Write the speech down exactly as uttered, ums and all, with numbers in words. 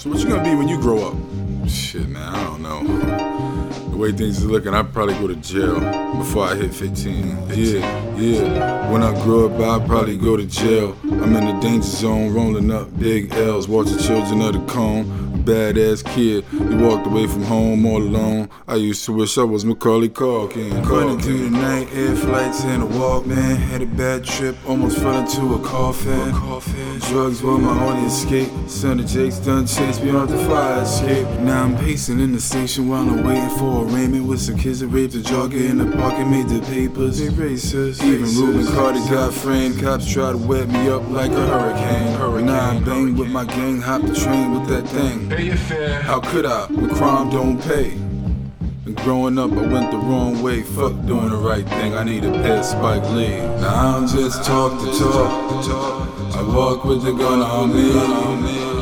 So what you gonna be when you grow up? Shit, man, I don't know. The way things are looking, I'd probably go to jail before I hit fifteen. Yeah, yeah. When I grow up, I'd probably go to jail. I'm in the danger zone, rolling up big L's, watching Children of the Corn. Badass kid, he walked away from home all alone. I used to wish I was Macaulay Culkin. Running through the night, air flights in a Walkman. Had a bad trip, almost fell into a coffin. Drugs were my only escape. Son of Jake's done chased me off the fire escape. Now I'm pacing in the station while I'm waiting for arraignment with some kids that raped a jogger in the park and made the papers. They racist. Even Reuben Carter got framed. Cops try to wet me up like a hurricane. hurricane. Now I bang with my gang, hop the train with that thing. Pay your fare. How could I when crime don't pay? And growing up, I went the wrong way. Fuck doing the right thing. I need a pair of Spike Lee. Now I don't just talk the talk. I walk with the gun on me.